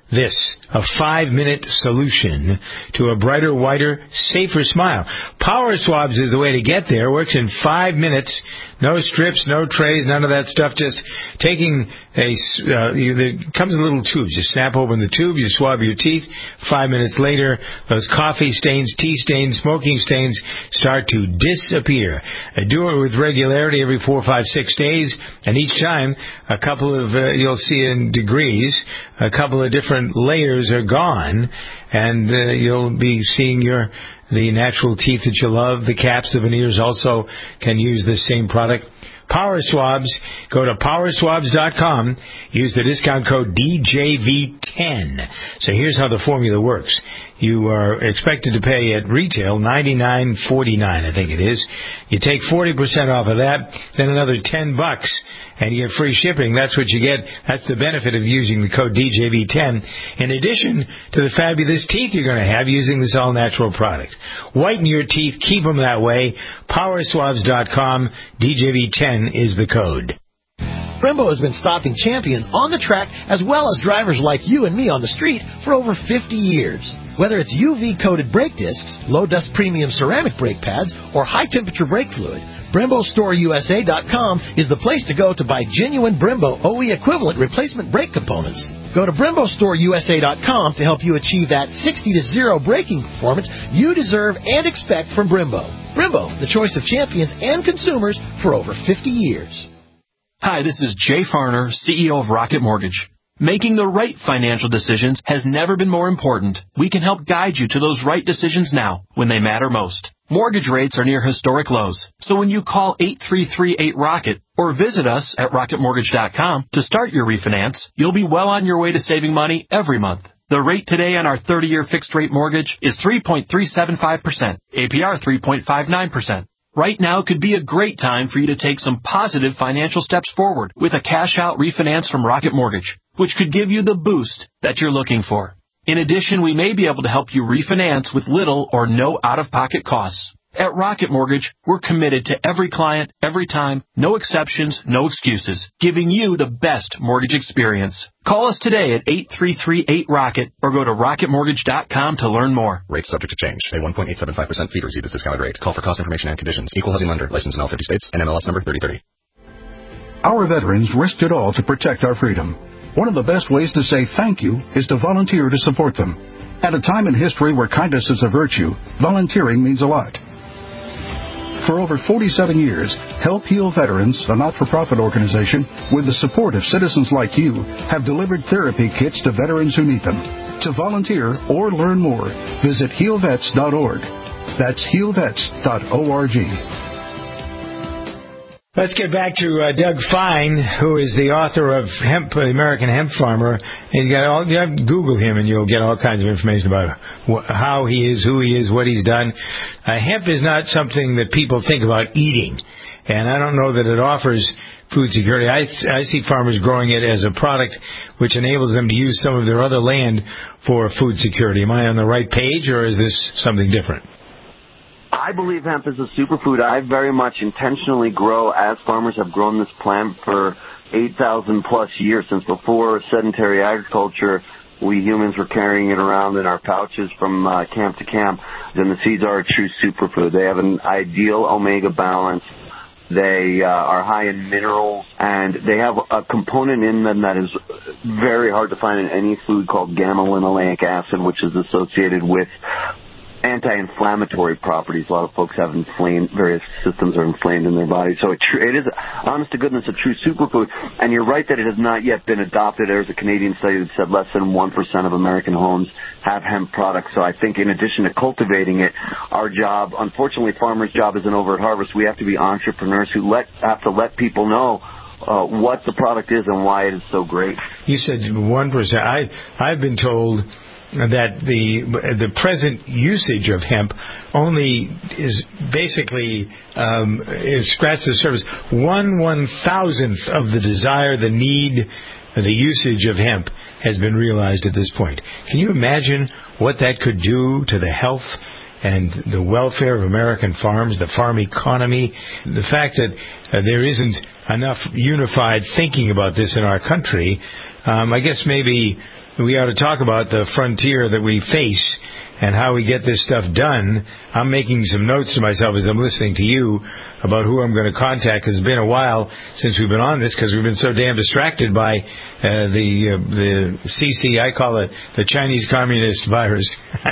this, a five-minute solution to a brighter, whiter, safer smile. Power Swabs is the way to get there. Works in five minutes. No strips, no trays, none of that stuff. Just taking a, uh, you, it comes in little tubes. You snap open the tube, you swab your teeth. Five minutes later, those coffee stains, tea stains, smoking stains start to disappear. Uh, do it with regularity every four, five, six days, and each time a couple of, uh, you'll see in degrees, a couple of different layers are gone, and uh, you'll be seeing your the natural teeth that you love. The caps, the veneers also can use this same product. Power Swabs. Go to power swabs dot com. Use the discount code D J V ten. So here's how the formula works. You are expected to pay at retail ninety-nine forty-nine, I think it is. You take forty percent off of that, then another ten bucks, and you get free shipping. That's what you get. That's the benefit of using the code D J V ten, in addition to the fabulous teeth you're going to have using this all-natural product. Whiten your teeth. Keep them that way. power swabs dot com. D J V ten is the code. Brembo has been stopping champions on the track as well as drivers like you and me on the street for over fifty years. Whether it's U V-coated brake discs, low-dust premium ceramic brake pads, or high-temperature brake fluid, Brembo Store U S A dot com is the place to go to buy genuine Brembo O E equivalent replacement brake components. Go to Brembo Store U S A dot com to help you achieve that sixty to zero braking performance you deserve and expect from Brembo. Brembo, the choice of champions and consumers for over fifty years. Hi, this is Jay Farner, C E O of Rocket Mortgage. Making the right financial decisions has never been more important. We can help guide you to those right decisions now, when they matter most. Mortgage rates are near historic lows, so when you call eight three three eight ROCKET or visit us at rocket mortgage dot com to start your refinance, you'll be well on your way to saving money every month. The rate today on our thirty-year fixed-rate mortgage is three point three seven five percent, A P R three point five nine percent. Right now could be a great time for you to take some positive financial steps forward with a cash-out refinance from Rocket Mortgage, which could give you the boost that you're looking for. In addition, we may be able to help you refinance with little or no out-of-pocket costs. At Rocket Mortgage, we're committed to every client, every time, no exceptions, no excuses, giving you the best mortgage experience. Call us today at eight three three eight ROCKET or go to rocket mortgage dot com to learn more. Rates subject to change. A one point eight seven five percent fee to receive this discounted rate. Call for cost information and conditions. Equal housing lender. Licensed in all fifty states. N M L S number thirty thirty. Our veterans risked it all to protect our freedom. One of the best ways to say thank you is to volunteer to support them. At a time in history where kindness is a virtue, volunteering means a lot. For over forty-seven years, Help Heal Veterans, a not-for-profit organization, with the support of citizens like you, have delivered therapy kits to veterans who need them. To volunteer or learn more, visit heal vets dot org. That's heal vets dot org. Let's get back to uh, Doug Fine, who is the author of Hemp, the American Hemp Farmer. And you got all, you have to Google him, and you'll get all kinds of information about wh- how he is, who he is, what he's done. Uh, hemp is not something that people think about eating, and I don't know that it offers food security. I, I see farmers growing it as a product which enables them to use some of their other land for food security. Am I on the right page, or is this something different? I believe hemp is a superfood. I very much intentionally grow, as farmers have grown this plant for eight thousand plus years. Since before sedentary agriculture, we humans were carrying it around in our pouches from uh, camp to camp. Then the seeds are a true superfood. They have an ideal omega balance. They uh, are high in minerals, and they have a component in them that is very hard to find in any food called gamma-linoleic acid, which is associated with anti-inflammatory properties. A lot of folks have inflamed, various systems are inflamed in their body. So it, tr- it is, honest to goodness, a true superfood. And you're right that it has not yet been adopted. There's a Canadian study that said less than one percent of American homes have hemp products. So I think in addition to cultivating it, our job, unfortunately, farmers' job isn't over at harvest. We have to be entrepreneurs who let have to let people know uh, what the product is and why it is so great. You said one percent. I, I've been told that the the present usage of hemp only is basically um, it scratches the surface. One one thousandth of the desire, the need, the usage of hemp has been realized at this point. Can you imagine what that could do to the health and the welfare of American farms, the farm economy? The fact that uh, there isn't enough unified thinking about this in our country, um, I guess maybe we ought to talk about the frontier that we face and how we get this stuff done. I'm making some notes to myself as I'm listening to you about who I'm going to contact, because it's been a while since we've been on this, because we've been so damn distracted by uh, the uh, the C C, I call it the Chinese Communist virus.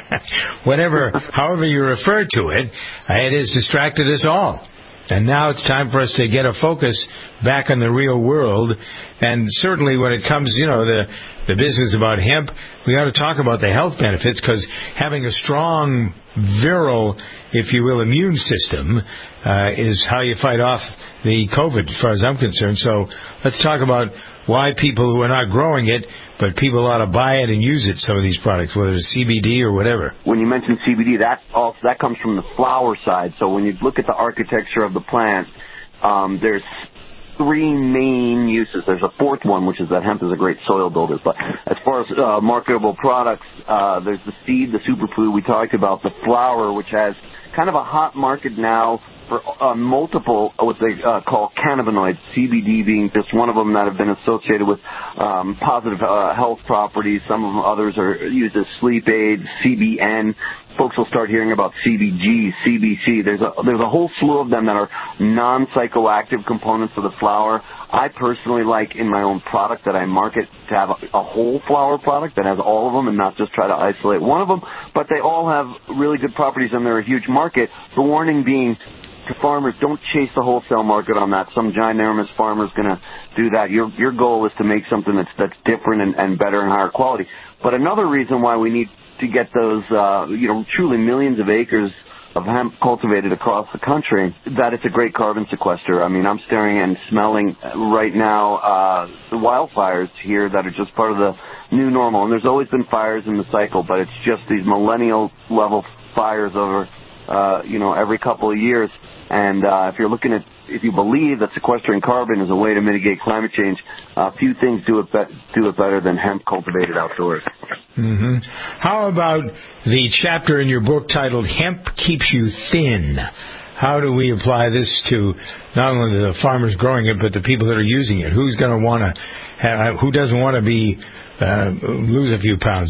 Whatever, however you refer to it, it has distracted us all. And now it's time for us to get a focus back on the real world. And certainly when it comes, you know, the the business about hemp, we ought to talk about the health benefits, because having a strong, virile, if you will, immune system uh, is how you fight off the COVID, as far as I'm concerned. So let's talk about why people who are not growing it, but people ought to buy it and use it, some of these products, whether it's C B D or whatever. When you mention C B D, that also, that comes from the flower side. So when you look at the architecture of the plant, um, there's three main uses. There's a fourth one, which is that hemp is a great soil builder. But as far as uh, marketable products, uh, there's the seed, the superfood we talked about, the flower, which has kind of a hot market now for uh, multiple, what they uh, call cannabinoids, C B D being just one of them that have been associated with um, positive uh, health properties. Some of them, others are used as sleep aids, C B N. Folks will start hearing about C B G, C B C. There's a, there's a whole slew of them that are non-psychoactive components of the flower. I personally like in my own product that I market to have a, a whole flower product that has all of them and not just try to isolate one of them. But they all have really good properties and they're a huge market. The warning being to farmers, don't chase the wholesale market on that. Some ginormous farmer's going to do that. Your your goal is to make something that's that's different and, and better and higher quality. But another reason why we need to get those, uh, you know, truly millions of acres of hemp cultivated across the country, that it's a great carbon sequester. I mean, I'm staring and smelling right now uh, the wildfires here that are just part of the new normal. And there's always been fires in the cycle, but it's just these millennial level fires over, uh, you know, every couple of years. And uh, if you're looking at, if you believe that sequestering carbon is a way to mitigate climate change, uh, few things do it be- do it better than hemp cultivated outdoors. Mm-hmm. How about the chapter in your book titled "Hemp Keeps You Thin"? How do we apply this to not only the farmers growing it, but the people that are using it? Who's going to want to have? Who doesn't want to be uh, lose a few pounds?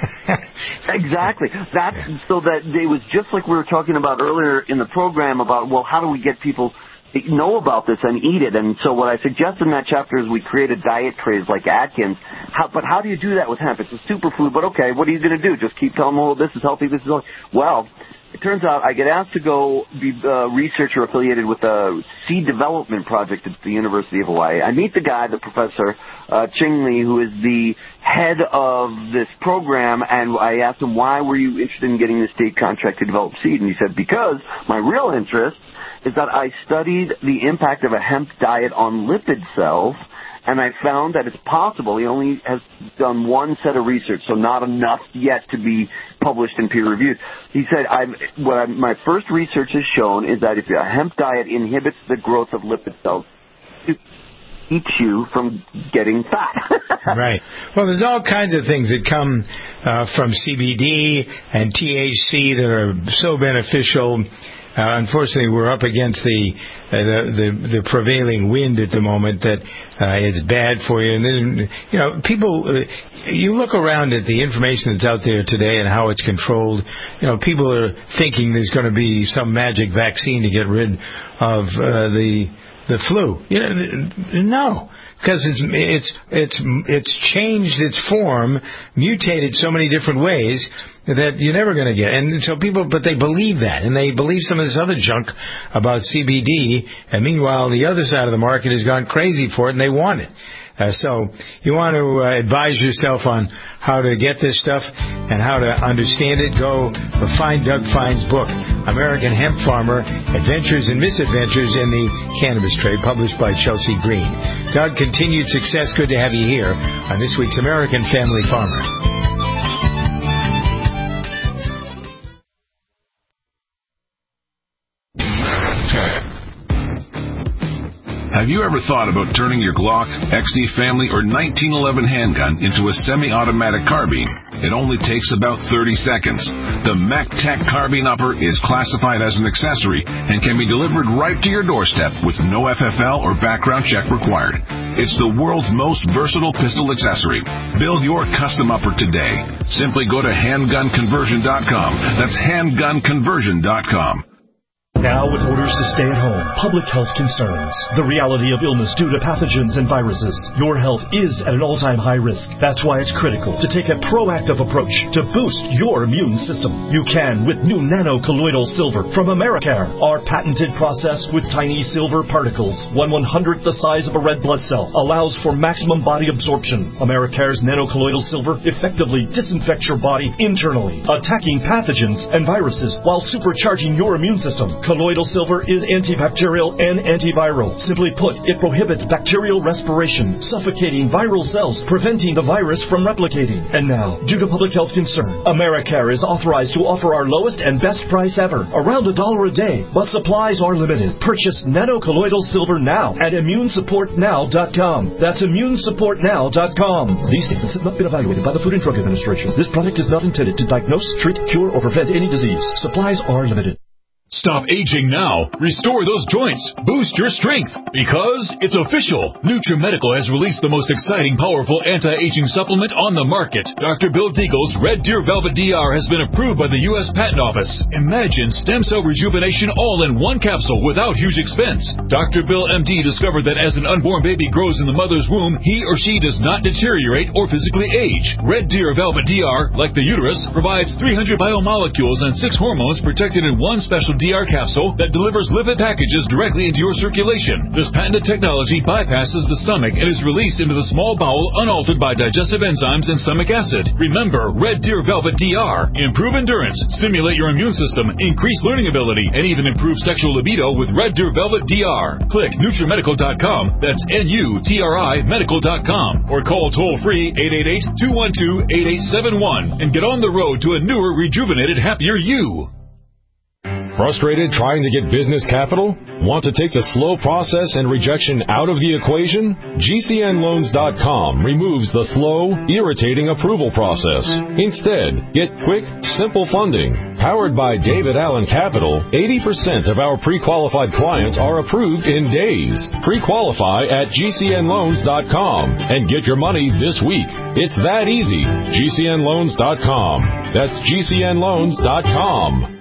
Exactly. That's yeah. So that it was just like we were talking about earlier in the program about, well, how do we get people to know about this and eat it? And so what I suggest in that chapter is we created diet trays like Atkins. How, but how do you do that with hemp? It's a superfood, but okay, what are you going to do? Just keep telling them, oh, this is healthy, this is healthy. Well, it turns out I get asked to go be a researcher affiliated with a seed development project at the University of Hawaii. I meet the guy, the professor, uh, Ching Lee, who is the head of this program, and I asked him, why were you interested in getting the state contract to develop seed? And he said, because my real interest is that I studied the impact of a hemp diet on lipid cells, and I found that it's possible. He only has done one set of research, so not enough yet to be published and peer-reviewed. He said, I've, what I, my first research has shown is that if a hemp diet inhibits the growth of lipid cells, it keeps you from getting fat. Right. Well, there's all kinds of things that come uh, from C B D and T H C that are so beneficial. Uh, unfortunately, we're up against the, uh, the the the prevailing wind at the moment that uh, is bad for you. And then, you know, people, uh, you look around at the information that's out there today and how it's controlled. You know, people are thinking there's going to be some magic vaccine to get rid of uh, the the flu. You know, no. Because it's it's it's it's changed its form, mutated so many different ways that you're never going to get. And so people, but they believe that, and they believe some of this other junk about C B D. And meanwhile, the other side of the market has gone crazy for it, and they want it. Uh, so you want to uh, advise yourself on how to get this stuff and how to understand it. Go find Doug Fine's book, American Hemp Farmer, Adventures and Misadventures in the Cannabis Trade, published by Chelsea Green. Doug, continued success. Good to have you here on this week's American Family Farmer. Have Have you ever thought about turning your Glock, X D Family, or nineteen eleven handgun into a semi-automatic carbine? It only takes about thirty seconds. The MacTac Carbine Upper is classified as an accessory and can be delivered right to your doorstep with no F F L or background check required. It's the world's most versatile pistol accessory. Build your custom upper today. Simply go to handgun conversion dot com. That's handgun conversion dot com. Now with orders to stay at home, public health concerns, the reality of illness due to pathogens and viruses, your health is at an all-time high risk. That's why it's critical to take a proactive approach to boost your immune system. You can with new nano-colloidal silver from Americare. Our patented process with tiny silver particles, one one-hundredth the size of a red blood cell, allows for maximum body absorption. Americare's nano-colloidal silver effectively disinfects your body internally, attacking pathogens and viruses while supercharging your immune system. Colloidal silver is antibacterial and antiviral. Simply put, it prohibits bacterial respiration, suffocating viral cells, preventing the virus from replicating. And now, due to public health concern, Americare is authorized to offer our lowest and best price ever, around a dollar a day. But supplies are limited. Purchase nano-colloidal silver now at immune support now dot com. That's immune support now dot com. These statements have not been evaluated by the Food and Drug Administration. This product is not intended to diagnose, treat, cure, or prevent any disease. Supplies are limited. Stop aging now. Restore those joints. Boost your strength. Because it's official. NutriMedical has released the most exciting, powerful anti-aging supplement on the market. Doctor Bill Deagle's Red Deer Velvet D R has been approved by the U S Patent Office. Imagine stem cell rejuvenation all in one capsule without huge expense. Doctor Bill M D discovered that as an unborn baby grows in the mother's womb, he or she does not deteriorate or physically age. Red Deer Velvet D R, like the uterus, provides three hundred biomolecules and six hormones protected in one special D R capsule that delivers lipid packages directly into your circulation. This patented technology bypasses the stomach and is released into the small bowel unaltered by digestive enzymes and stomach acid. Remember, Red Deer Velvet D R. Improve endurance, stimulate your immune system, increase learning ability, and even improve sexual libido with Red Deer Velvet D R. Click NutriMedical dot com. That's N U T R I medical dot com. Or call toll-free eight eight eight, two one two, eight eight seven one and get on the road to a newer, rejuvenated, happier you. Frustrated trying to get business capital? Want to take the slow process and rejection out of the equation? G C N loans dot com removes the slow, irritating approval process. Instead, get quick, simple funding. Powered by David Allen Capital, eighty percent of our pre-qualified clients are approved in days. Pre-qualify at G C N loans dot com and get your money this week. It's that easy. G C N loans dot com. That's G C N loans dot com.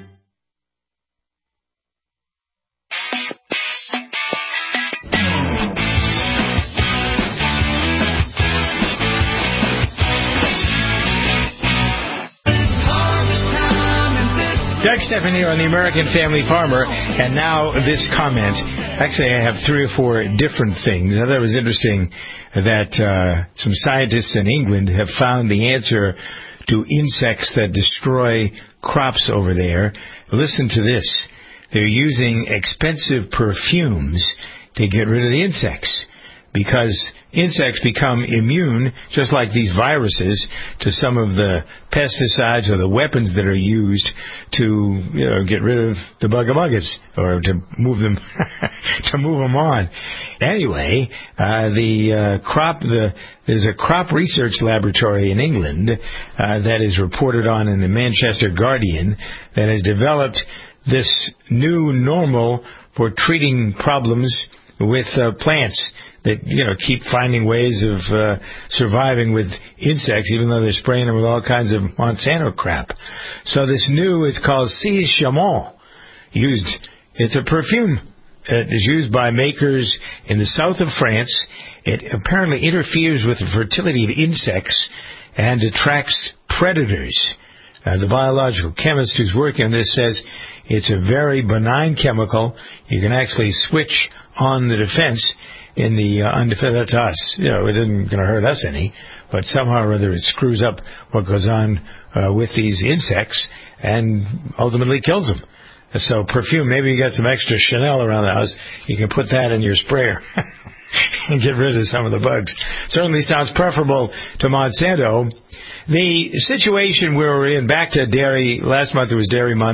Doug Stephan here on the American Family Farmer, and now this comment. Actually, I have three or four different things. I thought it was interesting that uh, some scientists in England have found the answer to insects that destroy crops over there. Listen to this. They're using expensive perfumes to get rid of the insects, because insects become immune, just like these viruses, to some of the pesticides or the weapons that are used to, you know, get rid of the bug-a-buggets or to move them to move them on. Anyway, uh, the uh, crop the there's a crop research laboratory in England uh, that is reported on in the Manchester Guardian that has developed this new normal for treating problems with uh, plants that, you know, keep finding ways of uh, surviving with insects, even though they're spraying them with all kinds of Monsanto crap. So this new, it's called Sea Chamon. Used, it's a perfume. It is used by makers in the south of France. It apparently interferes with the fertility of insects and attracts predators. Uh, the biological chemist who's working on this says it's a very benign chemical. You can actually switch on the defense in the uh, undefended. That's us. You know, it isn't going to hurt us any, but somehow or other it screws up what goes on uh, with these insects and ultimately kills them. So perfume, maybe you got some extra Chanel around the house. You can put that in your sprayer and get rid of some of the bugs. Certainly sounds preferable to Monsanto. The situation where we're in, back to dairy, last month it was Dairy Month,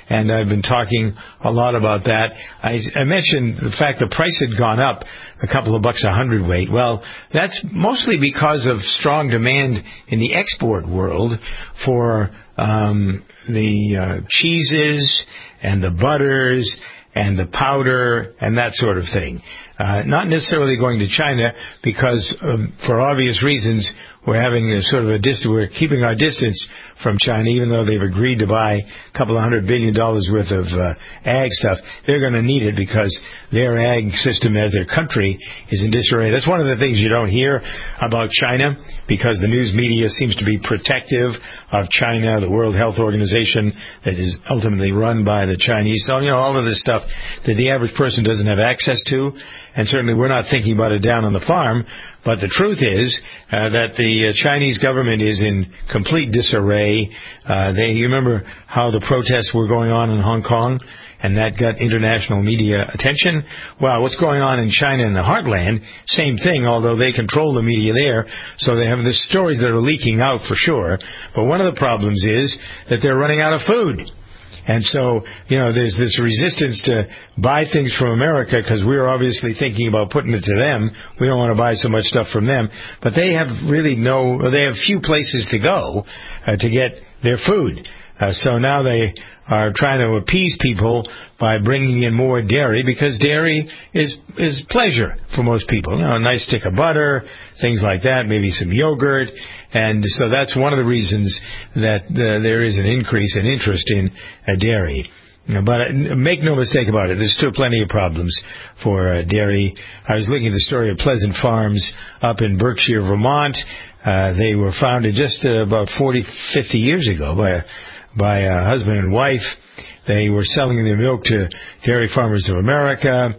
and I've been talking a lot about that. I, I mentioned the fact the price had gone up a couple of bucks a hundredweight. Well, that's mostly because of strong demand in the export world for um, the uh, cheeses and the butters and the powder and that sort of thing. Uh, not necessarily going to China because, um, for obvious reasons, we're having a sort of a distance, we're keeping our distance from China, even though they've agreed to buy a couple of hundred billion dollars worth of uh, ag stuff. They're going to need it because their ag system as their country is in disarray. That's one of the things you don't hear about China because the news media seems to be protective of China, the World Health Organization that is ultimately run by the Chinese. So, you know, all of this stuff that the average person doesn't have access to. And certainly we're not thinking about it down on the farm. But the truth is uh, that the uh, Chinese government is in complete disarray. Uh, they, you remember how the protests were going on in Hong Kong, and that got international media attention? Well, what's going on in China in the heartland, same thing, although they control the media there, so they have the stories that are leaking out for sure. But one of the problems is that they're running out of food. And so, you know, there's this resistance to buy things from America because we're obviously thinking about putting it to them. We don't want to buy so much stuff from them. But they have really no, they have few places to go uh, to get their food. Uh, so now they are trying to appease people by bringing in more dairy because dairy is is pleasure for most people. You know, a nice stick of butter, things like that, maybe some yogurt. And so that's one of the reasons that uh, there is an increase in interest in uh, dairy. But uh, make no mistake about it, there's still plenty of problems for uh, dairy. I was looking at the story of Pleasant Farms up in Berkshire, Vermont. Uh, they were founded just uh, about forty, fifty years ago by a, by a husband and wife. They were selling their milk to Dairy Farmers of America.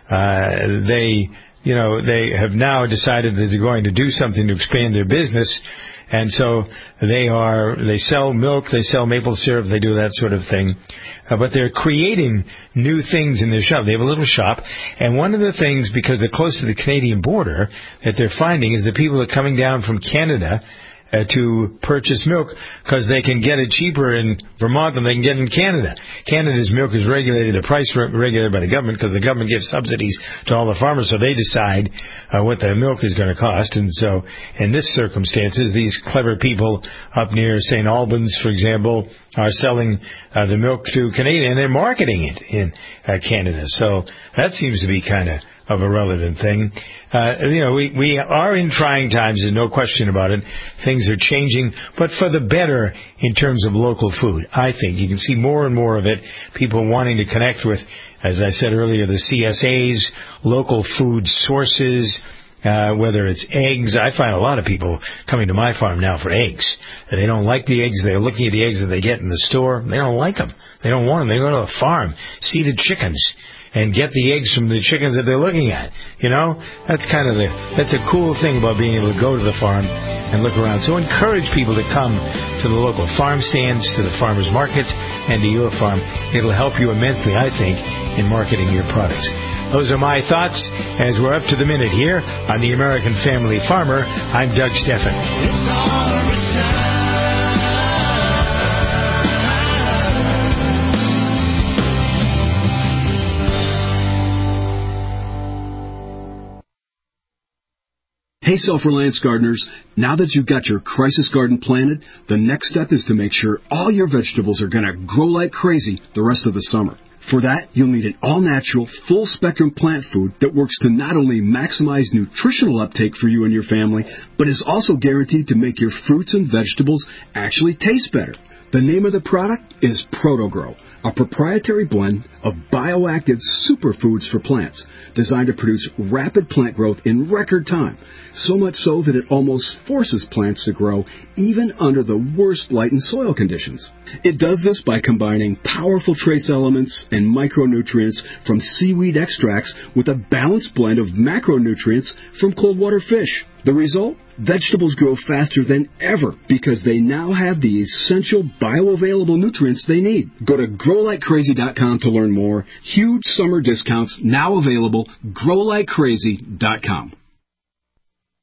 Uh, they... You know, they have now decided that they're going to do something to expand their business, and so they are, they sell milk, they sell maple syrup, they do that sort of thing, uh, but they're creating new things in their shop. They have a little shop, and one of the things, because they're close to the Canadian border, that they're finding is that people are coming down from Canada Uh, to purchase milk because they can get it cheaper in Vermont than they can get in Canada. Canada's milk is regulated, the price re- regulated by the government because the government gives subsidies to all the farmers, so they decide uh, what the milk is going to cost. And so in this circumstances, these clever people up near Saint Albans, for example, are selling uh, the milk to Canada, and they're marketing it in uh, Canada. So that seems to be kind of of a relevant thing. Uh, you know, we, we are in trying times, there's no question about it. Things are changing, but for the better in terms of local food, I think. You can see more and more of it, people wanting to connect with, as I said earlier, the C S As, local food sources, uh, whether it's eggs. I find a lot of people coming to my farm now for eggs. They don't like the eggs. They're looking at the eggs that they get in the store. They don't like them. They don't want them. They go to a farm, see the chickens, and get the eggs from the chickens that they're looking at. You know, that's kind of the, that's a cool thing about being able to go to the farm and look around. So encourage people to come to the local farm stands, to the farmers markets, and to your farm. It'll help you immensely, I think, in marketing your products. Those are my thoughts as we're up to the minute here on the American Family Farmer. I'm Doug Steffen. Hey, self-reliance gardeners, now that you've got your crisis garden planted, the next step is to make sure all your vegetables are going to grow like crazy the rest of the summer. For that, you'll need an all-natural, full-spectrum plant food that works to not only maximize nutritional uptake for you and your family, but is also guaranteed to make your fruits and vegetables actually taste better. The name of the product is ProtoGrow, a proprietary blend of bioactive superfoods for plants designed to produce rapid plant growth in record time, so much so that it almost forces plants to grow even under the worst light and soil conditions. It does this by combining powerful trace elements and micronutrients from seaweed extracts with a balanced blend of macronutrients from cold water fish. The result? Vegetables grow faster than ever because they now have the essential bioavailable nutrients they need. Go to grow like crazy dot com to learn more. Huge summer discounts now available. grow like crazy dot com.